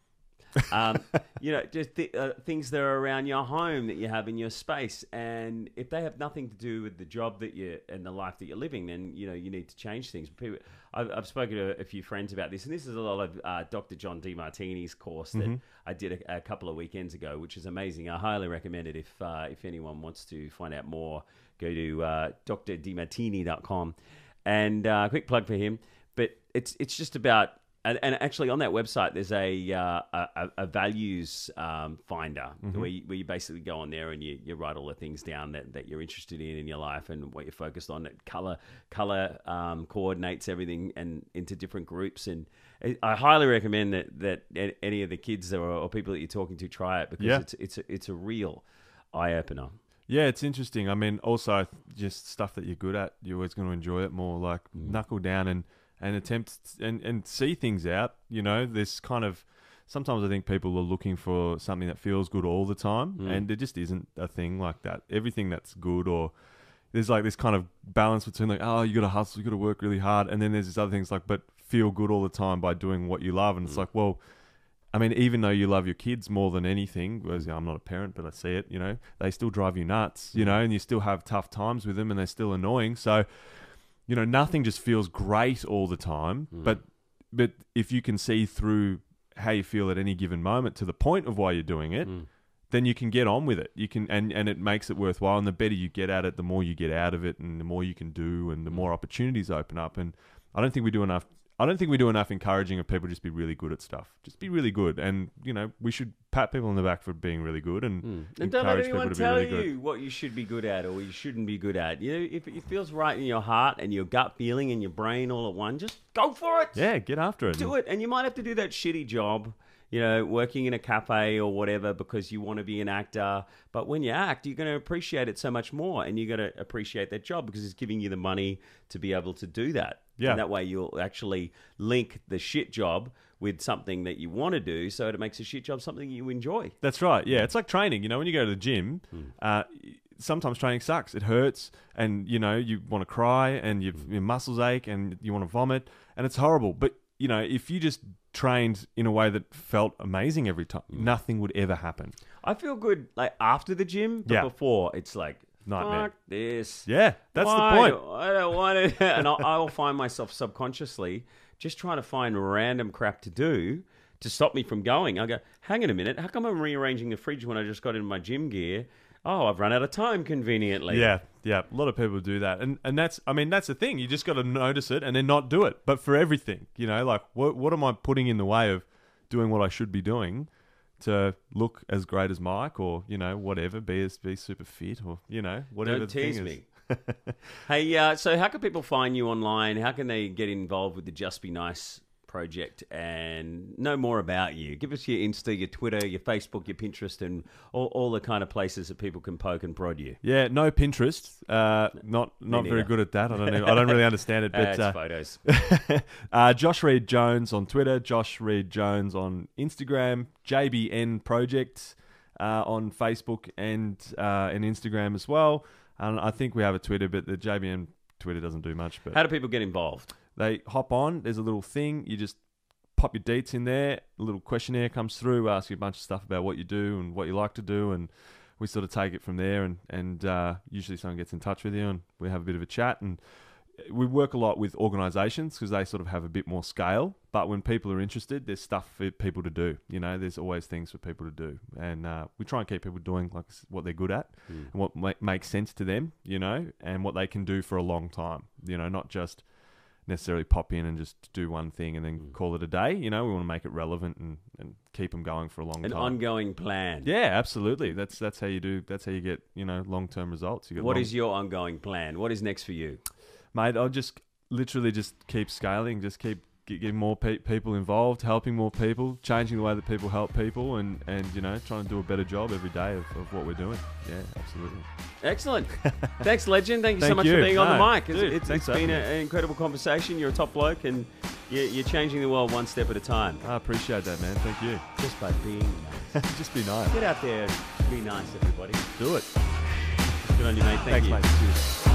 um, you know, just th- uh, things that are around your home that you have in your space, and if they have nothing to do with the job that you and the life that you're living, then you know you need to change things. People, I've, I've spoken to a few friends about this, and this is a lot of uh, Doctor John DeMartini's course that
Mm-hmm.
I did a, a couple of weekends ago, which is amazing. I highly recommend it if uh, if anyone wants to find out more. Go to uh, d r demartini dot com, and uh, quick plug for him. But it's it's just about. And, and actually, on that website, there's a uh, a, a values um, finder
Mm-hmm.
where, you, where you basically go on there and you, you write all the things down that, that you're interested in in your life and what you're focused on. It color color um, coordinates everything and into different groups. And I I highly recommend that that a- any of the kids or, or people that you're talking to try it, because
Yeah.
it's it's a, it's a real eye opener.
Yeah, it's interesting. I mean, also just stuff that you're good at, you're always going to enjoy it more. Like, knuckle down and, and attempt and, and see things out. You know, there's kind of sometimes I think people are looking for something that feels good all the time,
Mm.
and there just isn't a thing like that. Everything that's good, or there's like this kind of balance between like, oh, you got to hustle, you got to work really hard, and then there's these other things like, but feel good all the time by doing what you love. And it's like, well, I mean, even though you love your kids more than anything, whereas you know, I'm not a parent, but I see it, you know, they still drive you nuts, you know, and you still have tough times with them and they're still annoying. So, you know, nothing just feels great all the time. But but if you can see through how you feel at any given moment to the point of why you're doing it, then you can get on with it. You can and, and it makes it worthwhile. And the better you get at it, the more you get out of it and the more you can do and the more opportunities open up. And I don't think we do enough I don't think we do enough encouraging of people to just be really good at stuff. Just be really good. And, you know, we should pat people on the back for being really good and
And don't let
encourage people
anyone
to be
tell
really good.
you what you should be good at or what you shouldn't be good at. You know, if it feels right in your heart and your gut feeling and your brain all at one, just go for it.
Yeah, get after it.
Do it. And you might have to do that shitty job, you know, working in a cafe or whatever because you want to be an actor. But when you act, you're going to appreciate it so much more, and you're going to appreciate that job because it's giving you the money to be able to do that.
Yeah.
And that way you'll actually link the shit job with something that you want to do, so it makes the shit job something you enjoy.
That's right. Yeah, it's like training. You know, when you go to the gym, uh, sometimes training sucks. It hurts, and you know you want to cry, and your, your muscles ache, and you want to vomit, and it's horrible. But you know, if you just trained in a way that felt amazing every time, nothing would ever happen.
I feel good like after the gym, but
Yeah.
before it's like
Nightmare.
fuck this.
Yeah, that's
Why
the point.
do- I don't want it. And I'll, I'll find myself subconsciously just trying to find random crap to do to stop me from going. I go, hang on a minute. How come I'm rearranging the fridge when I just got in my gym gear? Oh, I've run out of time conveniently.
Yeah, yeah. A lot of people do that, and and that's I mean that's the thing. You just got to notice it and then not do it. But for everything, you know, like what what am I putting in the way of doing what I should be doing to look as great as Mike, or you know whatever, be as be super fit, or you know whatever.
Don't
the thing
tease
is.
me. Hey, uh, so how can people find you online? How can they get involved with the Just Be Nice project and know more about you? Give us your Insta, your Twitter, your Facebook, your Pinterest, and all, all the kind of places that people can poke and prod you.
Yeah, no Pinterest. Uh, not not very
neither.
good at that. I don't even, I don't really understand it.
Uh,
But
it's
uh,
photos.
uh, Josh Reed Jones on Twitter, Josh Reed Jones on Instagram, J B N Project uh, on Facebook and uh, and Instagram as well. And I think we have a Twitter, but the J B N Twitter doesn't do much. But
How do people get involved?
they hop on. There's a little thing. You just pop your deets in there. A little questionnaire comes through, asks you a bunch of stuff about what you do and what you like to do, and we sort of take it from there. And and uh, usually someone gets in touch with you, and we have a bit of a chat. And we work a lot with organisations because they sort of have a bit more scale. But when people are interested, there's stuff for people to do. You know, there's always things for people to do, and uh, we try and keep people doing like what they're good at
Mm.
and what ma- makes sense to them. You know, and what they can do for a long time. You know, not just necessarily pop in and just do one thing and then
Mm.
call it a day. You know, we want to make it relevant and, and keep them going for a long
An
time.
ongoing plan.
Yeah, absolutely. That's that's how you do. That's how you get you know long term results. You get
What
long-
is your ongoing plan? What is next for you?
mate? I'll just literally just keep scaling. Just keep get, getting more pe- people involved, helping more people, changing the way that people help people, and and you know trying to do a better job every day of, of what we're doing. Yeah, absolutely.
Excellent. Thanks, legend. Thank you so
Thank
much
you.
for being on
No,
the mic. It's,
dude,
it's,
thanks
it's
for
been a-
having
an incredible conversation. You're a top bloke, and you're, you're changing the world one step at a time.
I appreciate that, man. Thank you.
Just by being nice.
Just be nice.
Get out there and be nice, everybody.
Do it.
Good on you, mate. Thank
Thanks,
you.
mate. Cheers.